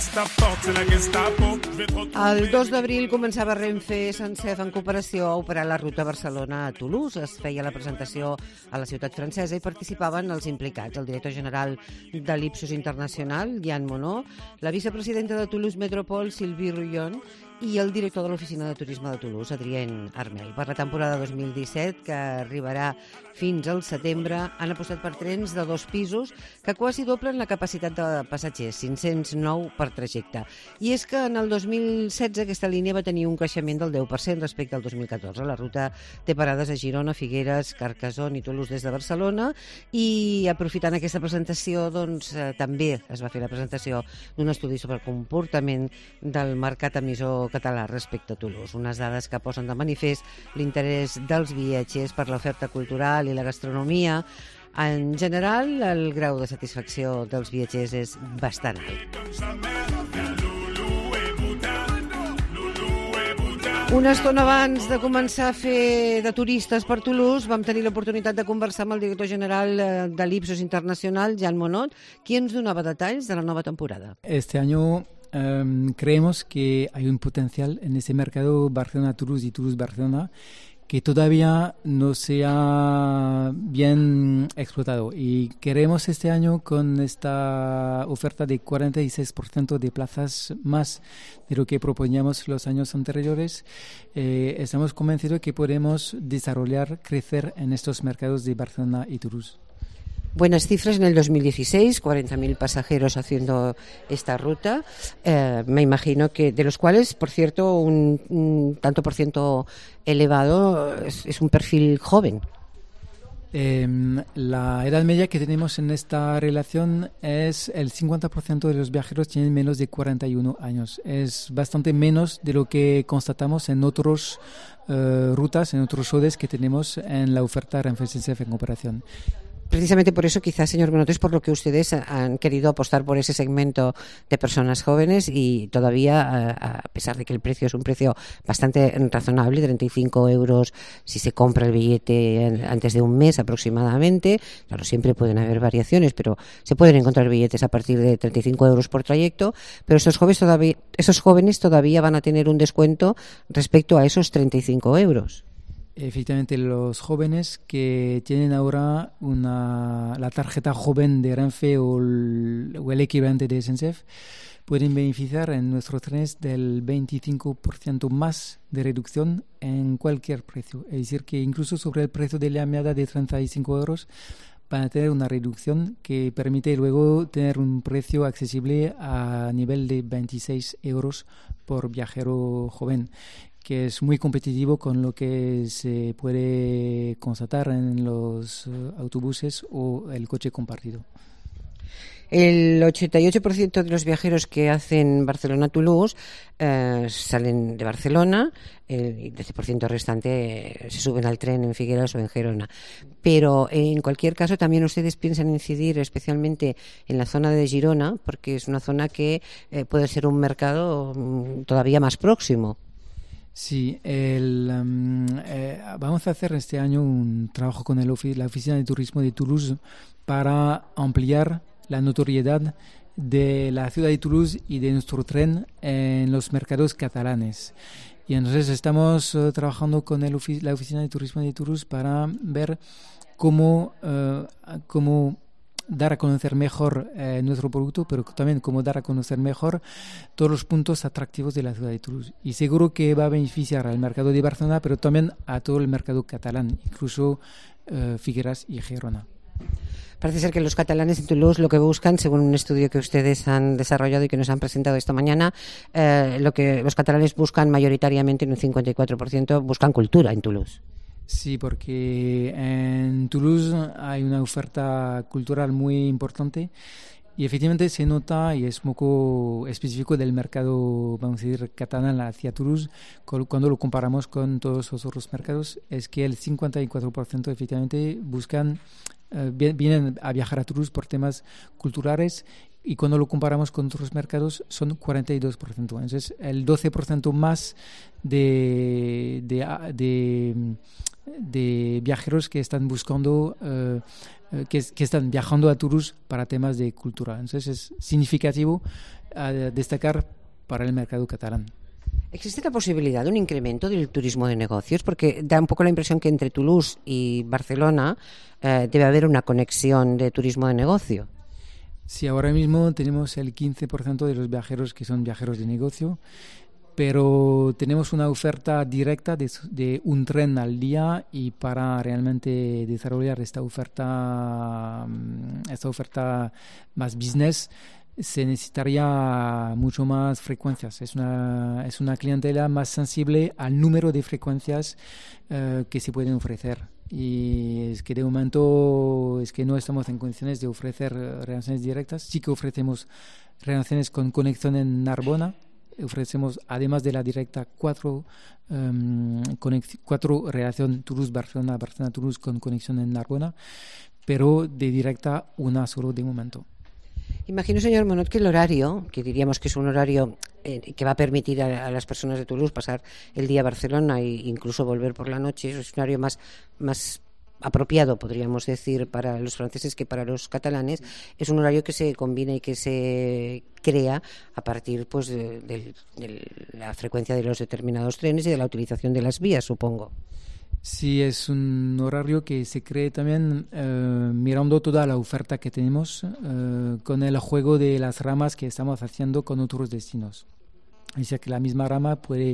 El 2 d'abril començava Renfe SENCEF en cooperació a operar la ruta Barcelona a Toulouse. Es feia la presentació a la ciutat francesa i participaven els implicats, el director general de l'Ipsos Internacional, Yann Monod, la vicepresidenta de Toulouse Métropole, Sylvie Rouillon, i el director de l'Oficina de Turisme de Toulouse, Adrien Armel. Per la temporada 2017, que arribarà fins al setembre, han apostat per trens de 2 pisos que quasi doblen la capacitat de passatgers, 509 per trajecte. I és que en el 2016 aquesta línia va tenir un creixement del 10% respecte al 2014. La ruta té parades a Girona, Figueres, Carcassonne i Toulouse des de Barcelona, i aprofitant aquesta presentació també es va fer la presentació d'un estudi sobre el comportament del mercat emissor català respecte a Toulouse. Unes dades que posen de manifest l'interès dels viatgers per l'oferta cultural i la gastronomia. En general, el grau de satisfacció dels viatgers és bastant alt. Una estona abans de començar a fer de turistes per Toulouse vam tenir l'oportunitat de conversar amb el director general de l'Ipsos Internacional, Yann Monod, qui ens donava detalls de la nova temporada. Este año creemos que hay un potencial en ese mercado Barcelona-Toulouse y Toulouse-Barcelona que todavía no se ha bien explotado, y queremos este año, con esta oferta de 46% de plazas más de lo que proponíamos los años anteriores, estamos convencidos que podemos desarrollar, crecer en estos mercados de Barcelona y Toulouse. Buenas cifras en el 2016, 40.000 pasajeros haciendo esta ruta. Me imagino que de los cuales, por cierto, un tanto por ciento elevado es un perfil joven. La edad media que tenemos en esta relación es el 50% de los viajeros tienen menos de 41 años. Es bastante menos de lo que constatamos en otras rutas, en otros hoteles que tenemos en la oferta Renfe SENCEF en cooperación. Precisamente por eso, quizás, señor Monod, es por lo que ustedes han querido apostar por ese segmento de personas jóvenes, y todavía, a pesar de que el precio es un precio bastante razonable, 35 euros si se compra el billete antes de un mes aproximadamente. Claro, siempre pueden haber variaciones, pero se pueden encontrar billetes a partir de 35 euros por trayecto, pero esos jóvenes todavía van a tener un descuento respecto a esos 35 euros. Efectivamente, los jóvenes que tienen ahora la tarjeta joven de Renfe o el equivalente de SENCEF pueden beneficiar en nuestros trenes del 25% más de reducción en cualquier precio. Es decir, que incluso sobre el precio de la media de 35 euros van a tener una reducción que permite luego tener un precio accesible a nivel de 26 euros por viajero joven, que es muy competitivo con lo que se puede constatar en los autobuses o el coche compartido. El 88% de los viajeros que hacen Barcelona-Toulouse salen de Barcelona, el 12% restante se suben al tren en Figueras o en Gerona. Pero en cualquier caso también ustedes piensan incidir especialmente en la zona de Girona, porque es una zona que puede ser un mercado todavía más próximo. Sí, vamos a hacer este año un trabajo con la Oficina de Turismo de Toulouse para ampliar la notoriedad de la ciudad de Toulouse y de nuestro tren en los mercados catalanes. Y entonces estamos trabajando con la Oficina de Turismo de Toulouse para ver cómo dar a conocer mejor nuestro producto, pero también cómo dar a conocer mejor todos los puntos atractivos de la ciudad de Toulouse. Y seguro que va a beneficiar al mercado de Barcelona, pero también a todo el mercado catalán, incluso Figueras y Gerona. Parece ser que los catalanes en Toulouse lo que buscan, según un estudio que ustedes han desarrollado y que nos han presentado esta mañana, lo que los catalanes buscan mayoritariamente, en un 54%, buscan cultura en Toulouse. Sí, porque en Toulouse hay una oferta cultural muy importante y efectivamente se nota, y es un poco específico del mercado, vamos a decir, catalán hacia Toulouse, cuando lo comparamos con todos los otros mercados, es que el 54% efectivamente vienen a viajar a Toulouse por temas culturales, y cuando lo comparamos con otros mercados son 42%. Entonces, el 12% más de viajeros que están buscando que están viajando a Toulouse para temas de cultura. Entonces es significativo a destacar para el mercado catalán. ¿Existe la posibilidad de un incremento del turismo de negocios? Porque da un poco la impresión que entre Toulouse y Barcelona debe haber una conexión de turismo de negocio. Sí, ahora mismo tenemos el 15% de los viajeros que son viajeros de negocio, pero tenemos una oferta directa de un tren al día, y para realmente desarrollar esta oferta más business se necesitaría mucho más frecuencias. Es una clientela más sensible al número de frecuencias que se pueden ofrecer. Y es que de momento es que no estamos en condiciones de ofrecer relaciones directas. Sí que ofrecemos relaciones con conexión en Narbona. Ofrecemos, además de la directa, cuatro relación Toulouse-Barcelona, Barcelona-Toulouse con conexión en Narbona, pero de directa una solo de momento. Imagino, señor Monod, que el horario, que diríamos que es un horario que va a permitir a las personas de Toulouse pasar el día a Barcelona e incluso volver por la noche, es un horario más apropiado, podríamos decir, para los franceses que para los catalanes. Es un horario que se combina y que se crea a partir pues de la frecuencia de los determinados trenes y de la utilización de las vías, supongo. Sí, es un horario que se cree también mirando toda la oferta que tenemos con el juego de las ramas que estamos haciendo con otros destinos. Es decir, que la misma rama puede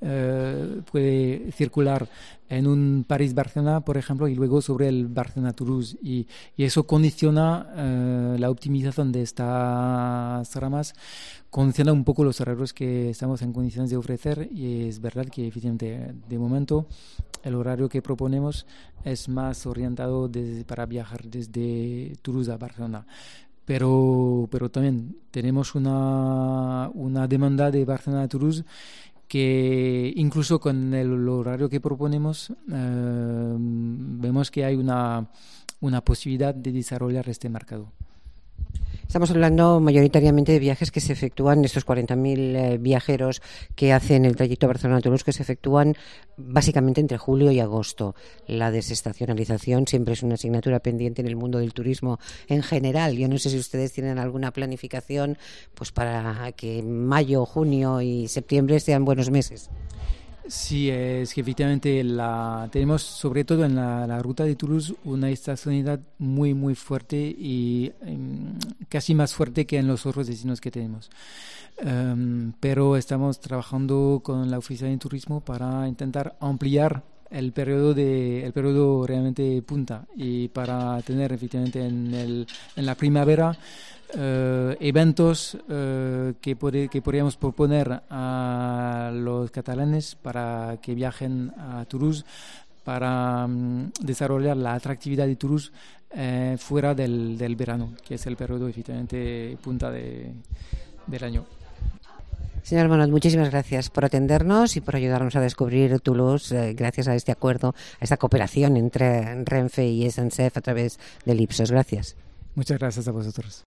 circular en un París-Barcelona, por ejemplo, y luego sobre el Barcelona-Toulouse. Y eso condiciona la optimización de estas ramas, condiciona un poco los horarios que estamos en condiciones de ofrecer. Y es verdad que, efectivamente, de momento, el horario que proponemos es más orientado para viajar desde Toulouse a Barcelona. Pero también tenemos una demanda de Barcelona a Toulouse que incluso con el horario que proponemos vemos que hay una posibilidad de desarrollar este mercado. Estamos hablando mayoritariamente de viajes que se efectúan, estos 40.000 viajeros que hacen el trayecto Barcelona-Toulouse, que se efectúan básicamente entre julio y agosto. La desestacionalización siempre es una asignatura pendiente en el mundo del turismo en general. Yo no sé si ustedes tienen alguna planificación pues para que mayo, junio y septiembre sean buenos meses. Sí, es que efectivamente tenemos sobre todo en la ruta de Toulouse una estacionalidad muy muy fuerte y casi más fuerte que en los otros destinos que tenemos. Pero estamos trabajando con la Oficina de Turismo para intentar ampliar el periodo realmente punta, y para tener efectivamente en la primavera eventos que podríamos proponer a los catalanes para que viajen a Toulouse, para desarrollar la atractividad de Toulouse fuera del verano, que es el periodo efectivamente punta del año. Señor Monod, muchísimas gracias por atendernos y por ayudarnos a descubrir Toulouse gracias a este acuerdo, a esta cooperación entre Renfe y SNCF a través del Ipsos. Gracias. Muchas gracias a vosotros.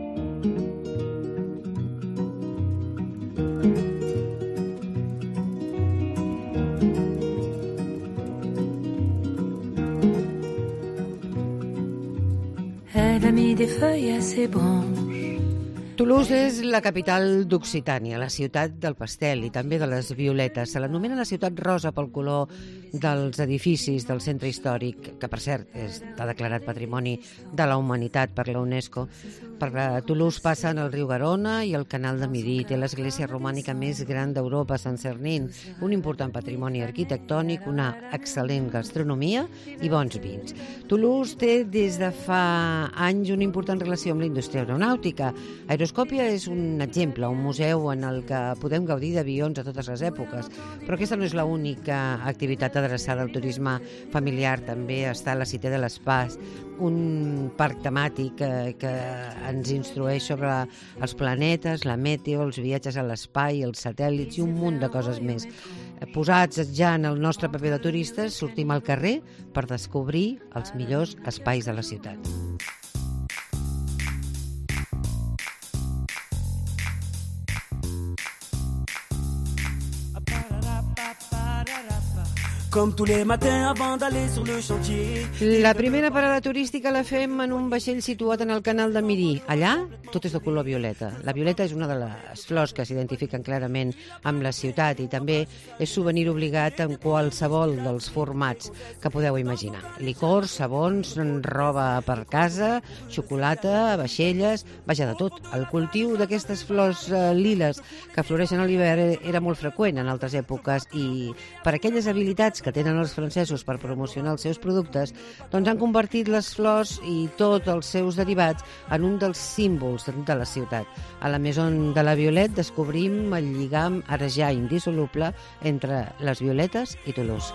Elle a mis des feuilles à ses branches. Toulouse és la capital d'Occitània, la ciutat del pastel i també de les violetes. Se l'anomena la ciutat rosa pel color dels edificis del centre històric, que per cert està declarat Patrimoni de la Humanitat per la UNESCO. Per Toulouse passen el riu Garona i el canal de Midi. Té l'església romànica més gran d'Europa, Sant Cernin, un important patrimoni arquitectònic, una excel·lent gastronomia i bons vins. Toulouse té des de fa anys una important relació amb la indústria aeronàutica. Aeroscòpia és un exemple, un museu en el que podem gaudir d'avions a totes les èpoques, però aquesta no és l'única activitat adreçada al turisme familiar. També està la Cité de l'Espaç, un parc temàtic que ens instrueix sobre els planetes, la meteo, els viatges a l'espai, els satèl·lits i un munt de coses més. Posats ja en el nostre paper de turistes, sortim al carrer per descobrir els millors espais de la ciutat. comme tous les matins avant d'aller sur le chantier. La primera parada turística la fem en un vaixell situat en el canal de Midi. Allà tot és de color violeta. La violeta és una de les flors que s'identifiquen clarament amb la ciutat i també és souvenir obligat en qualsevol dels formats que podeu imaginar. Licors, sabons, roba per casa, xocolata, vaixelles, vaja, de tot. El cultiu d'aquestes flors liles que floreixen a l'hivern era molt freqüent en altres èpoques i per aquelles habilitats que tenen els francesos per promocionar els seus productes, doncs han convertit les flors i tots els seus derivats en un dels símbols de la ciutat. A la Maison de la Violette descobrim el lligam ara ja indissoluble entre les violetes i Toulouse.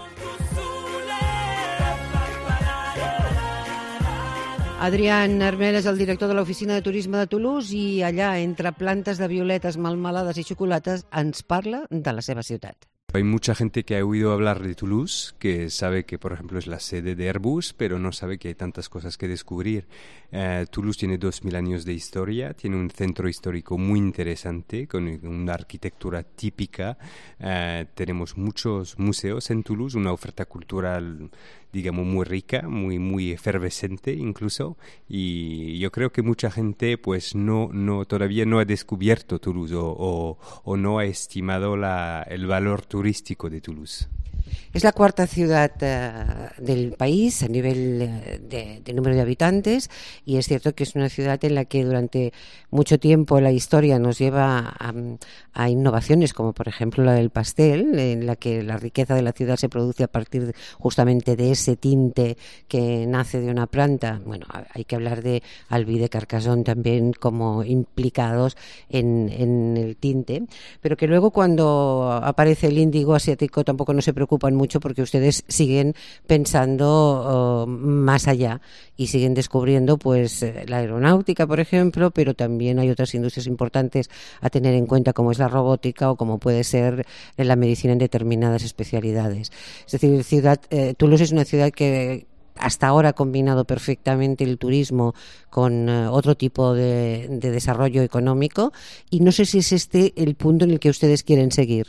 Adrián Armel és el director de l'Oficina de Turisme de Toulouse i allà, entre plantes de violetes, melmelades i xocolates, ens parla de la seva ciutat. Hay mucha gente que ha oído hablar de Toulouse, que sabe que, por ejemplo, es la sede de Airbus, pero no sabe que hay tantas cosas que descubrir. Toulouse tiene 2000 años de historia, tiene un centro histórico muy interesante, con una arquitectura típica. Tenemos muchos museos en Toulouse, una oferta cultural, digamos, muy rica, muy efervescente incluso, y yo creo que mucha gente pues todavía no ha descubierto Toulouse o no ha estimado el valor turístico de Toulouse. Es la cuarta ciudad del país a nivel de número de habitantes y es cierto que es una ciudad en la que durante mucho tiempo la historia nos lleva a innovaciones como por ejemplo la del pastel, en la que la riqueza de la ciudad se produce a partir justamente de ese tinte que nace de una planta. Bueno, hay que hablar de Albi de Carcassonne también como implicados en el tinte, pero que luego cuando aparece el índigo asiático tampoco no se preocupan mucho porque ustedes siguen pensando más allá y siguen descubriendo pues la aeronáutica, por ejemplo, pero también hay otras industrias importantes a tener en cuenta como es la robótica o como puede ser la medicina en determinadas especialidades. Es decir, Toulouse es una ciudad que hasta ahora ha combinado perfectamente el turismo con otro tipo de desarrollo económico y no sé si es este el punto en el que ustedes quieren seguir.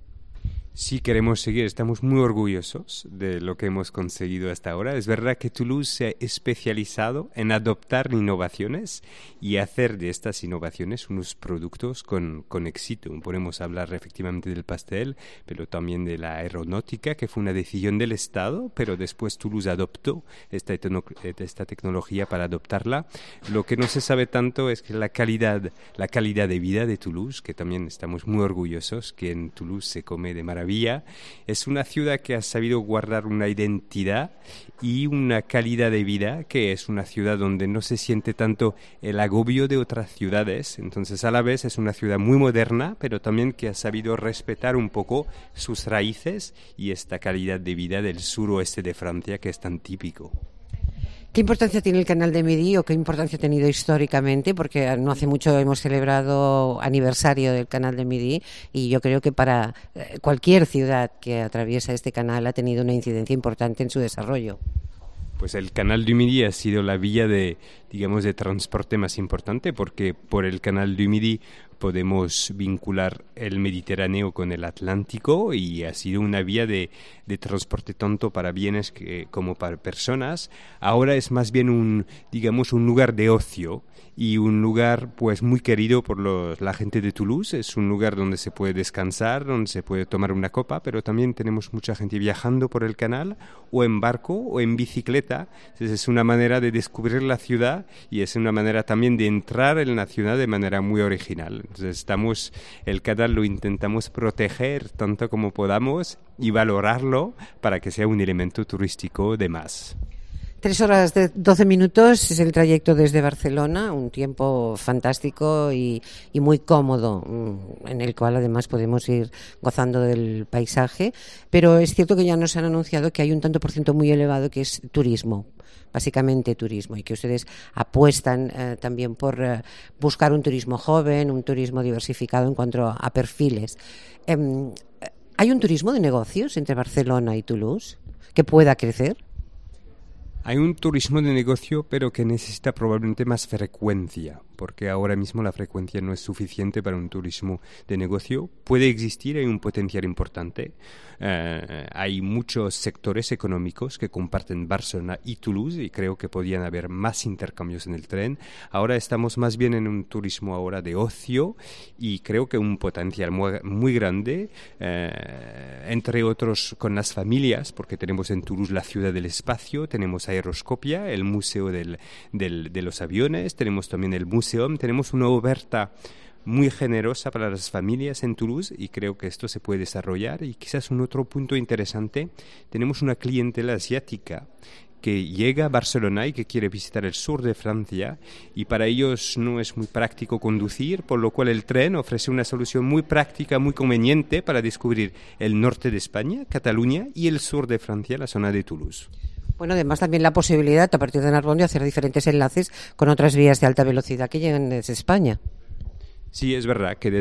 Sí, queremos seguir, estamos muy orgullosos de lo que hemos conseguido hasta ahora. Es verdad que Toulouse se ha especializado en adoptar innovaciones y hacer de estas innovaciones unos productos con éxito. Podemos hablar efectivamente del pastel, pero también de la aeronáutica, que fue una decisión del Estado, pero después Toulouse adoptó esta tecnología para adoptarla. Lo que no se sabe tanto es que la calidad de vida de Toulouse, que también estamos muy orgullosos, que en Toulouse se come de maravilla. Es una ciudad que ha sabido guardar una identidad y una calidad de vida, que es una ciudad donde no se siente tanto el agobio de otras ciudades. Entonces, a la vez es una ciudad muy moderna, pero también que ha sabido respetar un poco sus raíces y esta calidad de vida del suroeste de Francia que es tan típico. ¿Qué importancia tiene el canal de Midi o qué importancia ha tenido históricamente? Porque no hace mucho hemos celebrado aniversario del canal de Midi y yo creo que para cualquier ciudad que atraviesa este canal ha tenido una incidencia importante en su desarrollo. Pues el canal du Midi ha sido la vía de transporte más importante, porque por el canal du Midi podemos vincular el Mediterráneo con el Atlántico y ha sido una vía de transporte tanto para bienes como para personas. Ahora es más bien un lugar de ocio y un lugar pues muy querido por la gente de Toulouse. Es un lugar donde se puede descansar, donde se puede tomar una copa, pero también tenemos mucha gente viajando por el canal o en barco o en bicicleta. Entonces es una manera de descubrir la ciudad y es una manera también de entrar en la ciudad de manera muy original. Entonces el canal lo intentamos proteger tanto como podamos y valorarlo para que sea un elemento turístico de más. 3 horas de 12 minutos es el trayecto desde Barcelona, un tiempo fantástico y muy cómodo, en el cual además podemos ir gozando del paisaje, pero es cierto que ya nos han anunciado que hay un tanto por ciento muy elevado que es turismo, básicamente turismo, y que ustedes apuestan también por buscar un turismo joven, un turismo diversificado en cuanto a perfiles. ¿Hay un turismo de negocios entre Barcelona y Toulouse que pueda crecer? Hay un turismo de negocio, pero que necesita probablemente más frecuencia, porque ahora mismo la frecuencia no es suficiente para un turismo de negocio. Puede existir, hay un potencial importante. Hay muchos sectores económicos que comparten Barcelona y Toulouse y creo que podían haber más intercambios en el tren. Ahora estamos más bien en un turismo ahora de ocio y creo que un potencial muy grande, entre otros con las familias, porque tenemos en Toulouse la ciudad del espacio, tenemos Aeroscopia, el museo de los aviones, tenemos también el museo, tenemos una oferta muy generosa para las familias en Toulouse y creo que esto se puede desarrollar. Y quizás un otro punto interesante, tenemos una clientela asiática que llega a Barcelona y que quiere visitar el sur de Francia y para ellos no es muy práctico conducir, por lo cual el tren ofrece una solución muy práctica, muy conveniente para descubrir el norte de España, Cataluña y el sur de Francia, la zona de Toulouse. Bueno, además también la posibilidad a partir de Narbonne de hacer diferentes enlaces con otras vías de alta velocidad que llegan desde España. Sí, es verdad que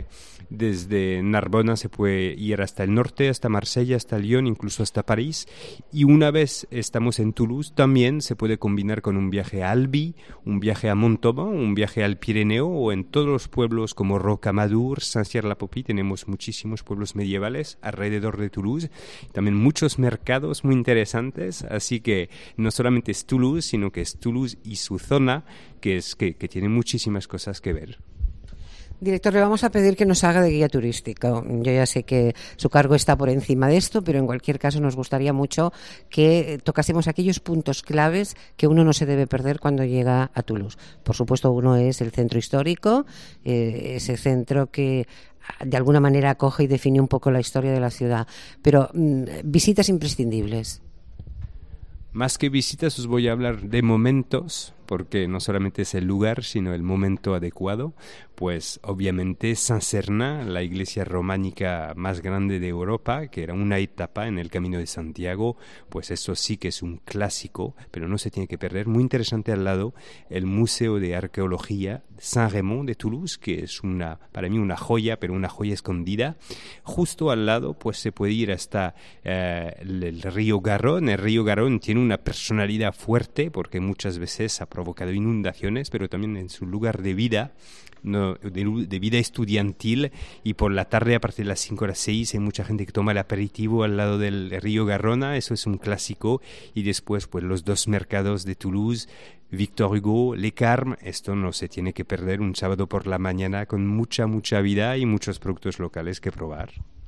desde Narbona se puede ir hasta el norte, hasta Marsella, hasta Lyon, incluso hasta París. Y una vez estamos en Toulouse, también se puede combinar con un viaje a Albi, un viaje a Montauban, un viaje al Pirineo o en todos los pueblos como Rocamadour, Saint-Cyr-la-Popie. Tenemos muchísimos pueblos medievales alrededor de Toulouse. También muchos mercados muy interesantes. Así que no solamente es Toulouse, sino que es Toulouse y su zona, que tiene muchísimas cosas que ver. Director, le vamos a pedir que nos haga de guía turístico. Yo ya sé que su cargo está por encima de esto, pero en cualquier caso nos gustaría mucho que tocásemos aquellos puntos claves que uno no se debe perder cuando llega a Toulouse. Por supuesto, uno es el centro histórico, ese centro que de alguna manera acoge y define un poco la historia de la ciudad. Pero visitas imprescindibles. Más que visitas os voy a hablar de momentos, porque no solamente es el lugar, sino el momento adecuado. Pues obviamente Saint-Sernin, la iglesia románica más grande de Europa, que era una etapa en el Camino de Santiago, pues eso sí que es un clásico, pero no se tiene que perder. Muy interesante al lado, el Museo de Arqueología Saint-Raymond de Toulouse, que es para mí una joya, pero una joya escondida. Justo al lado, pues se puede ir hasta el río Garonne. El río Garonne tiene una personalidad fuerte, porque muchas veces ha provocado inundaciones, pero también en su lugar de vida, de vida estudiantil, y por la tarde a partir de las 5 o las 6 hay mucha gente que toma el aperitivo al lado del río Garona. Eso es un clásico. Y después pues los dos mercados de Toulouse, Victor Hugo, Le Carme, esto no se tiene que perder un sábado por la mañana con mucha vida y muchos productos locales que probar.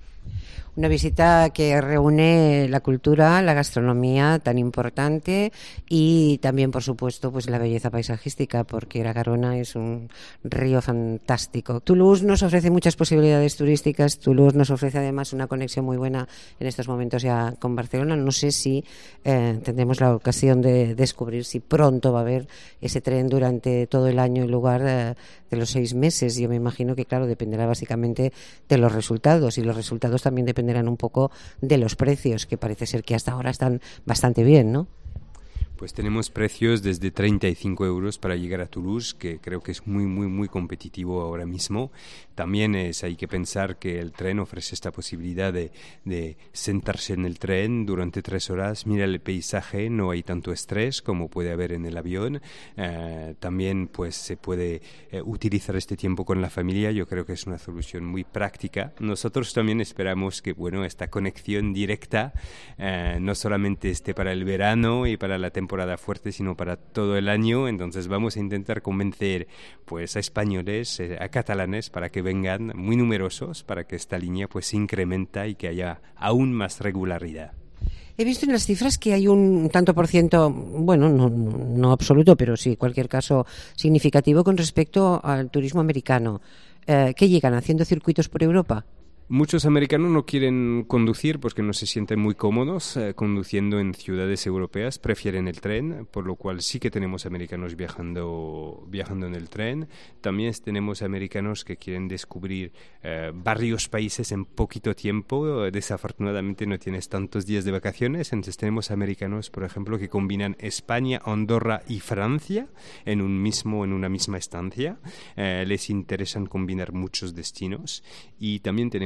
Una visita que reúne la cultura, la gastronomía tan importante y también, por supuesto, pues la belleza paisajística, porque la Garona es un río fantástico. Toulouse nos ofrece muchas posibilidades turísticas. Toulouse nos ofrece además una conexión muy buena en estos momentos ya con Barcelona. No sé si tendremos la ocasión de descubrir si pronto va a haber ese tren durante todo el año en lugar de los 6 meses. Yo me imagino que, claro, dependerá básicamente de los resultados, y los resultados también dependerán un poco de los precios, que parece ser que hasta ahora están bastante bien, ¿no? Pues tenemos precios desde 35 euros para llegar a Toulouse, que creo que es muy competitivo ahora mismo. También hay que pensar que el tren ofrece esta posibilidad de sentarse en el tren durante 3 horas, mirar el paisaje, no hay tanto estrés como puede haber en el avión. También pues se puede utilizar este tiempo con la familia. Yo creo que es una solución muy práctica. Nosotros también esperamos que esta conexión directa no solamente esté para el verano y para la temporada fuerte, sino para todo el año. Entonces vamos a intentar convencer pues a españoles, a catalanes, para que vengan muy numerosos, para que esta línea pues se incrementa y que haya aún más regularidad. He visto en las cifras que hay un tanto por ciento, bueno, no absoluto, pero sí, en cualquier caso significativo con respecto al turismo americano. ¿Qué llegan haciendo circuitos por Europa? Muchos americanos no quieren conducir porque no se sienten muy cómodos conduciendo en ciudades europeas, prefieren el tren, por lo cual sí que tenemos americanos viajando en el tren. También tenemos americanos que quieren descubrir varios países en poquito tiempo. Desafortunadamente no tienes tantos días de vacaciones, entonces tenemos americanos, por ejemplo, que combinan España, Andorra y Francia en una misma estancia. Les interesan combinar muchos destinos, y también tenemos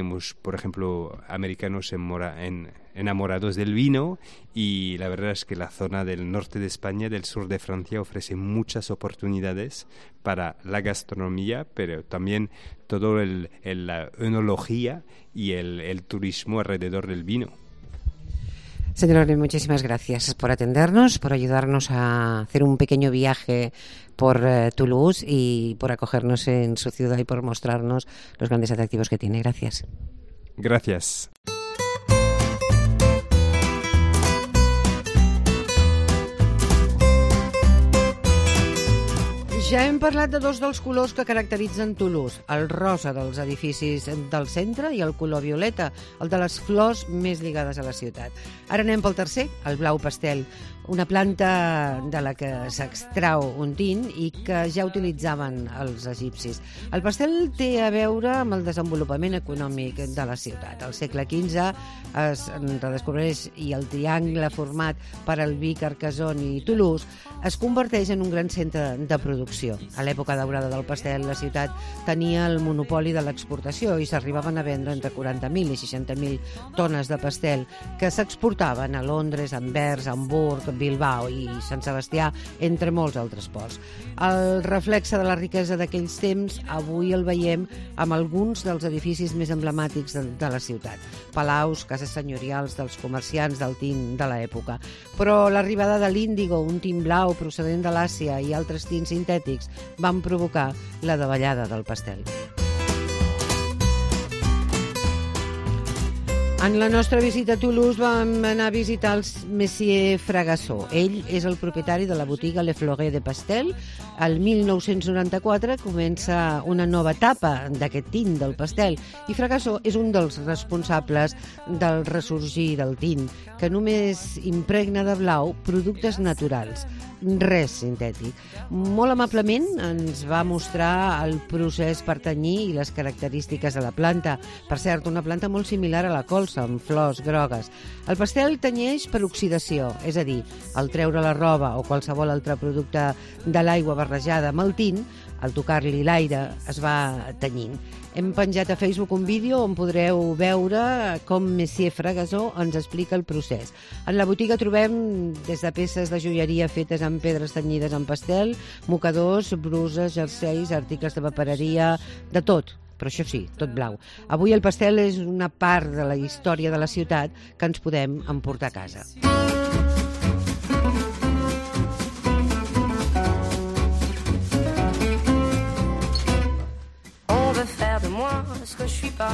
tenemos, por ejemplo, americanos enamorados del vino, y la verdad es que la zona del norte de España, del sur de Francia, ofrece muchas oportunidades para la gastronomía, pero también todo la enología y el turismo alrededor del vino. Señor Orell, muchísimas gracias por atendernos, por ayudarnos a hacer un pequeño viaje por Toulouse y por acogernos en su ciudad y por mostrarnos los grandes atractivos que tiene. Gracias. Gracias. Ja hem parlat de dos dels colors que caracteritzen Toulouse, el rosa dels edificis del centre i el color violeta, el de les flors més lligades a la ciutat. Ara anem pel tercer, el blau pastel, una planta de la que s'extrau un tint i que ja utilitzaven els egipcis. El pastel té a veure amb el desenvolupament econòmic de la ciutat. Al segle XV es redescobreix i el triangle format per Albi, Carcassonne i Toulouse es converteix en un gran centre de producció. A l'època daurada del pastel, la ciutat tenia el monopoli de l'exportació i s'arribaven a vendre entre 40.000 i 60.000 tones de pastel que s'exportaven a Londres, Anvers, Hamburg, Bilbao i Sant Sebastià, entre molts altres ports. El reflexe de la riquesa d'aquells temps avui el veiem amb alguns dels edificis més emblemàtics de la ciutat. Palaus, cases senyorials dels comerciants del tint de l'època. Però l'arribada de l'índigo, un tint blau procedent de l'Àsia i altres tints sintètics van provocar la davallada del pastel. En la nostra visita a Toulouse vam anar a visitar el Monsieur Fragasso. Ell és el propietari de la botiga Le Fleuret de Pastel. El 1994 comença una nova etapa d'aquest tint del pastel i Fragasso és un dels responsables del ressorgir del tint, que només impregna de blau productes naturals, res sintètic. Molt amablement ens va mostrar el procés per tenyir i les característiques de la planta. Per cert, una planta molt similar a la colza, amb flors grogues. El pastel tenyeix per oxidació, és a dir, al treure la roba o qualsevol altre producte de l'aigua barrejada amb el tint, al tocar-li l'aire es va tenyint. Hem penjat a Facebook un vídeo on podreu veure com Monsieur Fragasso ens explica el procés. En la botiga trobem des de peces de joieria fetes amb pedres tenyides en pastel, mocadors, bruses, jerseis, articles de papereria, de tot. Però això sí, tot blau. Avui el pastel és una part de la història de la ciutat que ens podem emportar a casa. On veut faire de moi ce que je suis pas.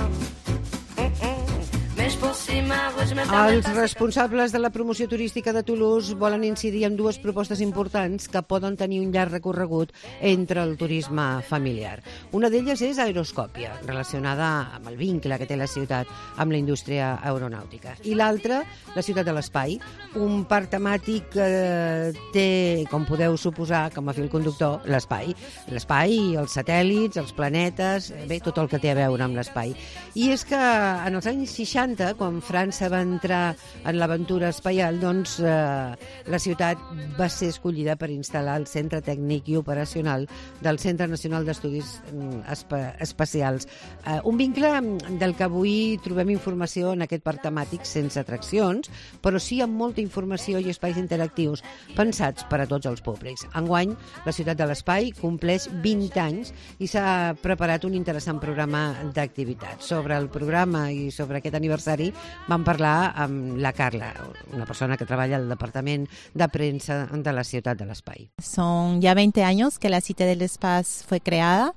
Els responsables de la promoció turística de Toulouse volen incidir en dues propostes importants que poden tenir un llarg recorregut entre el turisme familiar. Una d'elles és Aeroscòpia, relacionada amb el vincle que té la ciutat amb la indústria aeronàutica. I l'altra, la ciutat de l'espai, un parc temàtic que té, com podeu suposar, com a fil conductor, l'espai. L'espai, els satèl·lits, els planetes, bé, tot el que té a veure amb l'espai. I és que en els anys 60, quan França va entrar en l'aventura espaial, doncs la ciutat va ser escollida per instal·lar el centre tècnic i operacional del Centre Nacional d'Estudis Espacials. Un vincle del que avui trobem informació en aquest parc temàtic sense atraccions, però sí amb molta informació i espais interactius pensats per a tots els públics. Enguany, la ciutat de l'espai compleix 20 anys i s'ha preparat un interessant programa d'activitats. Sobre el programa i sobre aquest aniversari vam parlar amb la Carla, una persona que treballa al departament de premsa de la ciutat de l'espai. Son ya 20 años que la Cité del Espace fue creada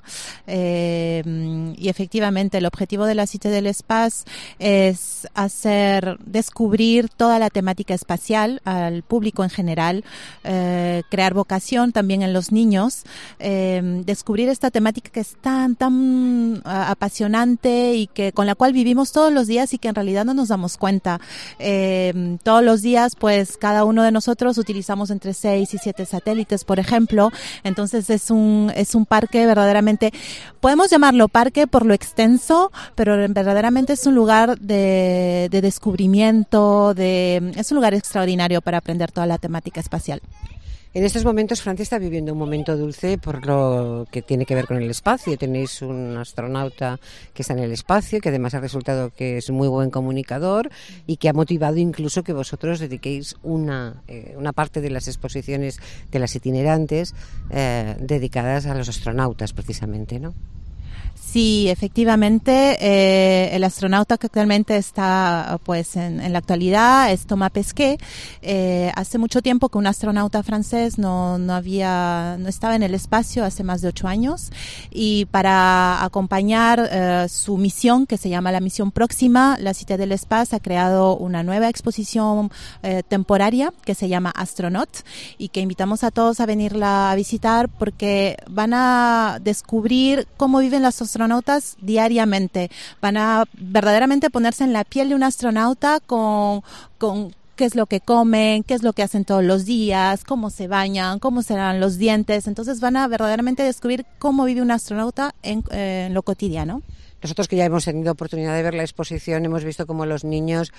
y efectivamente el objetivo de la Cité del Espace es descubrir toda la temática espacial al público en general, crear vocación también en los niños, descubrir esta temática que es tan apasionante y que con la cual vivimos todos los días y que en realidad no nos damos cuenta. Todos los días, pues cada uno de nosotros utilizamos entre 6 y 7 satélites, por ejemplo. Entonces es un parque verdaderamente, podemos llamarlo parque por lo extenso, pero verdaderamente es un lugar de descubrimiento, es un lugar extraordinario para aprender toda la temática espacial. En estos momentos Francia está viviendo un momento dulce por lo que tiene que ver con el espacio. Tenéis un astronauta que está en el espacio, que además ha resultado que es muy buen comunicador y que ha motivado incluso que vosotros dediquéis una parte de las exposiciones de las itinerantes dedicadas a los astronautas precisamente, ¿no? Sí, efectivamente, el astronauta que actualmente está pues en la actualidad es Thomas Pesquet. Hace mucho tiempo que un astronauta francés no estaba en el espacio, hace más de 8 años, y para acompañar su misión, que se llama la misión Próxima, la Cité de l'Espace ha creado una nueva exposición temporaria que se llama Astronaut y que invitamos a todos a venirla a visitar porque van a descubrir cómo viven los astronautas diariamente. Van a verdaderamente ponerse en la piel de un astronauta con qué es lo que comen, qué es lo que hacen todos los días, cómo se bañan, cómo se lavan los dientes. Entonces van a verdaderamente descubrir cómo vive un astronauta en lo cotidiano. Nosotros que ya hemos tenido oportunidad de ver la exposición, hemos visto cómo los niños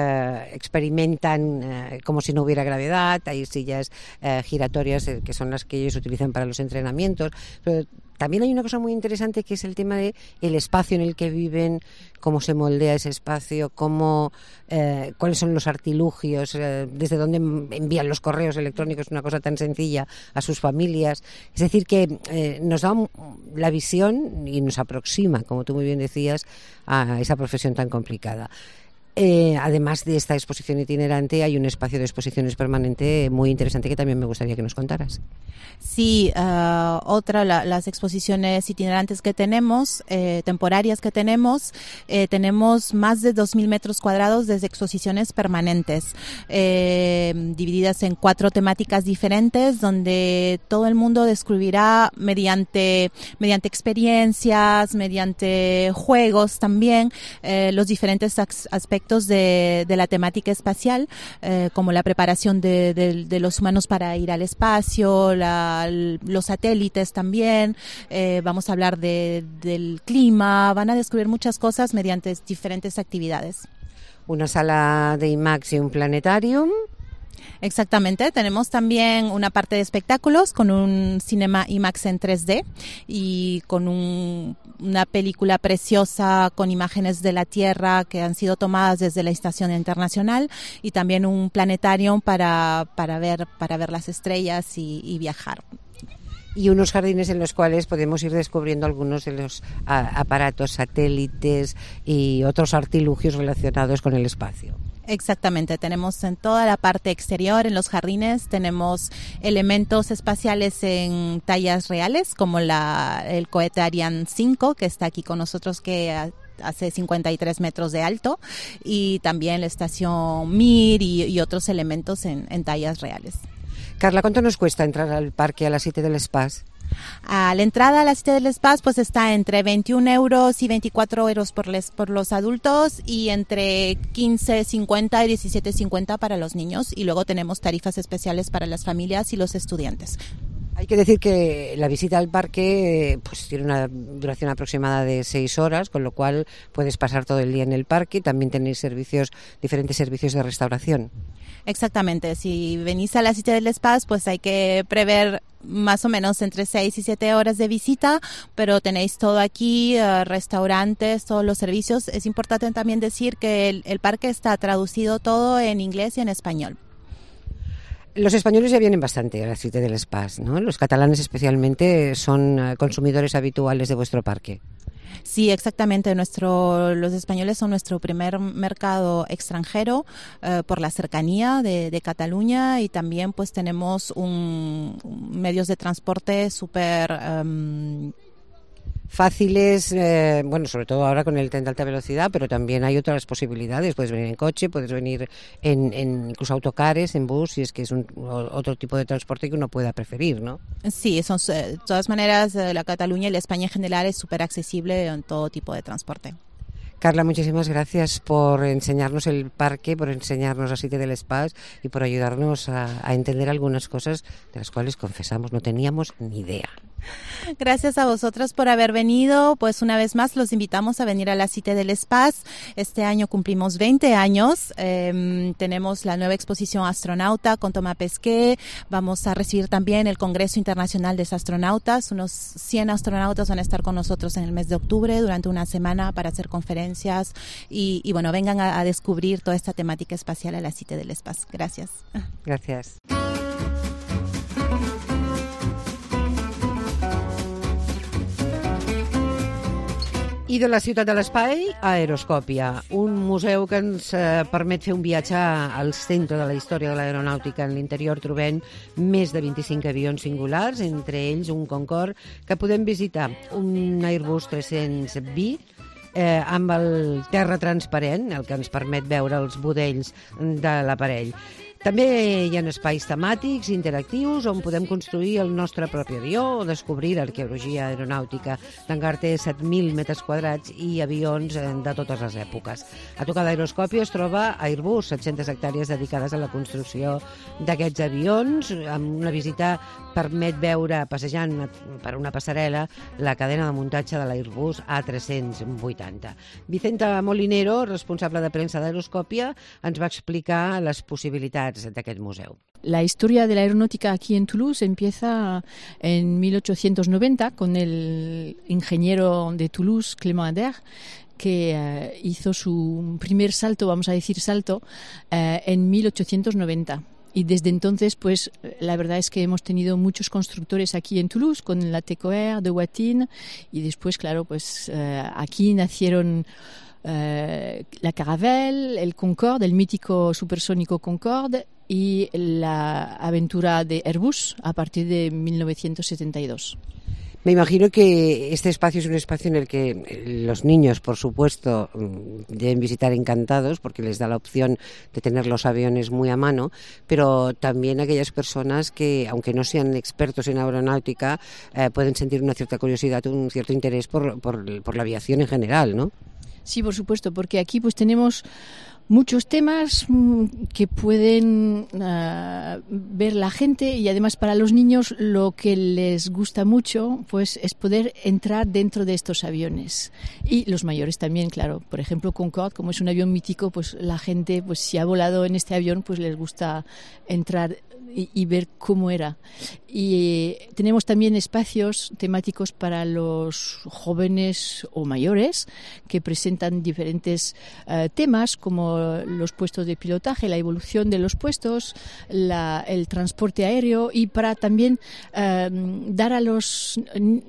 experimentan como si no hubiera gravedad. Hay sillas giratorias que son las que ellos utilizan para los entrenamientos, pero también hay una cosa muy interesante que es el tema de el espacio en el que viven, cómo se moldea ese espacio, cuáles son los artilugios, desde dónde envían los correos electrónicos, una cosa tan sencilla, a sus familias. Es decir, que nos da la visión y nos aproxima, como tú muy bien decías, a esa profesión tan complicada. Además de esta exposición itinerante, hay un espacio de exposiciones permanente muy interesante que también me gustaría que nos contaras. Sí, las exposiciones itinerantes que tenemos, temporarias que tenemos más de 2.000 metros cuadrados de exposiciones permanentes, divididas en 4 temáticas diferentes, donde todo el mundo descubrirá mediante experiencias, mediante juegos también, los diferentes aspectos de la temática espacial, como la preparación de los humanos para ir al espacio, los satélites también, vamos a hablar del clima, van a descubrir muchas cosas mediante diferentes actividades. Una sala de IMAX y un planetarium. Exactamente, tenemos también una parte de espectáculos con un cinema IMAX en 3D y con una película preciosa con imágenes de la Tierra que han sido tomadas desde la Estación Internacional, y también un planetario para ver las estrellas y viajar. Y unos jardines en los cuales podemos ir descubriendo algunos de los aparatos, satélites y otros artilugios relacionados con el espacio. Exactamente, tenemos en toda la parte exterior, en los jardines, tenemos elementos espaciales en tallas reales, como el cohete Ariane 5, que está aquí con nosotros, que hace 53 metros de alto, y también la estación Mir y otros elementos en tallas reales. Carla, ¿cuánto nos cuesta entrar al parque, a la Cité de l'Espace? La entrada a la Cité de l'Espace pues está entre 21 euros y 24 euros por los adultos, y entre 15,50 y 17,50 para los niños, y luego tenemos tarifas especiales para las familias y los estudiantes. Hay que decir que la visita al parque pues tiene una duración aproximada de 6 horas, con lo cual puedes pasar todo el día en el parque. También tenéis diferentes servicios de restauración. Exactamente, si venís a la Cité de l'Espace pues hay que prever más o menos entre 6 y 7 horas de visita, pero tenéis todo aquí, restaurantes, todos los servicios. Es importante también decir que el parque está traducido todo en inglés y en español. Los españoles ya vienen bastante a la Cité de l'Espace, ¿no? Los catalanes especialmente son consumidores habituales de vuestro parque. Sí, exactamente. Los españoles son nuestro primer mercado extranjero por la cercanía de Cataluña, y también pues tenemos medios de transporte súper fáciles, sobre todo ahora con el tren de alta velocidad, pero también hay otras posibilidades. Puedes venir en coche, puedes venir en incluso autocares, en bus, si es que es otro tipo de transporte que uno pueda preferir, ¿no? Sí, de todas maneras la Cataluña y la España en general es súper accesible en todo tipo de transporte. Carla, muchísimas gracias por enseñarnos el parque, por enseñarnos la Cité de l'Espace y por ayudarnos a entender algunas cosas de las cuales, confesamos, no teníamos ni idea. Gracias a vosotros por haber venido. Pues una vez más los invitamos a venir a la Cité de l'Espace. Este año cumplimos 20 años. Tenemos la nueva exposición Astronauta con Thomas Pesquet. Vamos a recibir también el Congreso Internacional de Astronautas. Unos 100 astronautas van a estar con nosotros en el mes de octubre durante una semana para hacer conferencias y bueno, vengan a descubrir toda esta temática espacial a la Cité de l'Espace. Gracias. Gracias. I de la ciutat de l'espai a Aeroscòpia, un museu que ens permet fer un viatge al centre de la història de l'aeronàutica. En l'interior trobem més de 25 avions singulars, entre ells un Concorde, que podem visitar, un Airbus 320 amb el terra transparent, el que ens permet veure els budells de l'aparell. També hi ha espais temàtics interactius on podem construir el nostre propi avió o descobrir l'arqueologia aeronàutica. L'hangar té 7.000 metres quadrats i avions de totes les èpoques. A tocar d'Aeroscòpia es troba Airbus, 700 hectàrees dedicades a la construcció d'aquests avions. Amb una visita permet veure, passejant per una passarel·la, la cadena de muntatge de l'Airbus A380. Vicenta Molinero, responsable de premsa d'Aeroscòpia, ens va explicar les possibilitats d'aquest museu. La historia de la aeronáutica aquí en Toulouse empieza en 1890 con el ingeniero de Toulouse, Clément Ader, que hizo su primer salto, vamos a decir salto, en 1890. Y desde entonces, pues la verdad es que hemos tenido muchos constructores aquí en Toulouse, con la Tecoer, de Watine, y después, claro, pues aquí nacieron la Caravelle, el Concorde, el mítico supersónico Concorde, y la aventura de Airbus a partir de 1972. Me imagino que este espacio es un espacio en el que los niños, por supuesto, deben visitar encantados porque les da la opción de tener los aviones muy a mano, pero también aquellas personas que, aunque no sean expertos en aeronáutica, pueden sentir una cierta curiosidad, un cierto interés por la aviación en general, ¿no? Sí, por supuesto, porque aquí pues tenemos muchos temas que pueden ver la gente, y además para los niños lo que les gusta mucho pues es poder entrar dentro de estos aviones, y los mayores también, claro. Por ejemplo, Concorde, como es un avión mítico, pues la gente, pues si ha volado en este avión, pues les gusta entrar y ver cómo era. Y tenemos también espacios temáticos para los jóvenes o mayores que presentan diferentes temas, como los puestos de pilotaje, la evolución de los puestos, el transporte aéreo, y para también dar a los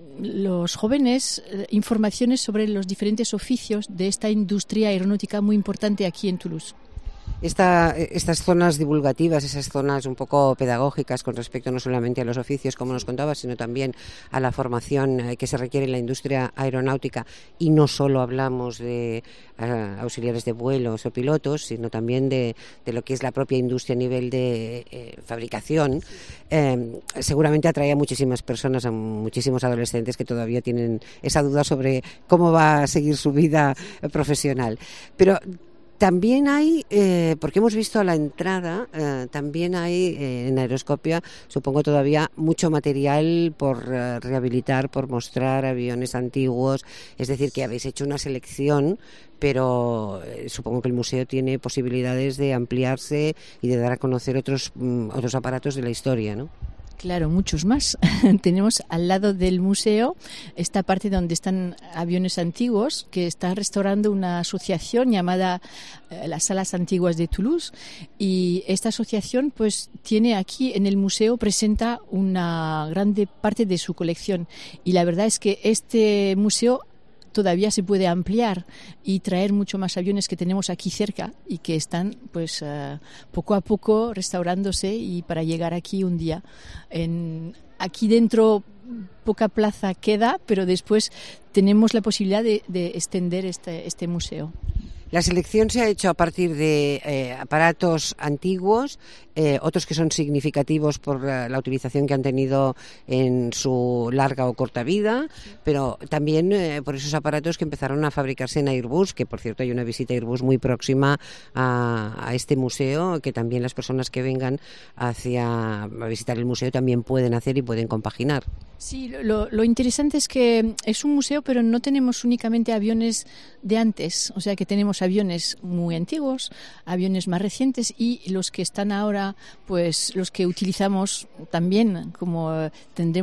jóvenes informaciones sobre los diferentes oficios de esta industria aeronáutica muy importante aquí en Toulouse. Estas zonas divulgativas, esas zonas un poco pedagógicas con respecto no solamente a los oficios, como nos contabas, sino también a la formación que se requiere en la industria aeronáutica, y no solo hablamos de auxiliares de vuelos o pilotos, sino también de lo que es la propia industria a nivel de fabricación, seguramente atrae a muchísimas personas, a muchísimos adolescentes que todavía tienen esa duda sobre cómo va a seguir su vida profesional. Pero también hay, porque hemos visto a la entrada, también hay en Aeroscòpia, supongo todavía, mucho material por rehabilitar, por mostrar aviones antiguos. Es decir, que habéis hecho una selección, pero supongo que el museo tiene posibilidades de ampliarse y de dar a conocer otros aparatos de la historia, ¿no? Claro, muchos más. Tenemos al lado del museo esta parte donde están aviones antiguos, que está restaurando una asociación llamada las Salas Antiguas de Toulouse, y esta asociación pues tiene aquí en el museo, presenta una grande parte de su colección, y la verdad es que este museo todavía se puede ampliar y traer mucho más aviones que tenemos aquí cerca y que están pues poco a poco restaurándose, y para llegar aquí un día. Aquí dentro poca plaza queda, pero después tenemos la posibilidad de extender este museo. La selección se ha hecho a partir de aparatos antiguos, otros que son significativos por la utilización que han tenido en su larga o corta vida, pero también por esos aparatos que empezaron a fabricarse en Airbus, que por cierto hay una visita a Airbus muy próxima a este museo, que también las personas que vengan a visitar el museo también pueden hacer y pueden compaginar. Sí, lo interesante es que es un museo, pero no tenemos únicamente aviones de antes, o sea que tenemos aviones muy antiguos, aviones más recientes y los que están ahora, pues los que utilizamos también, como tendremos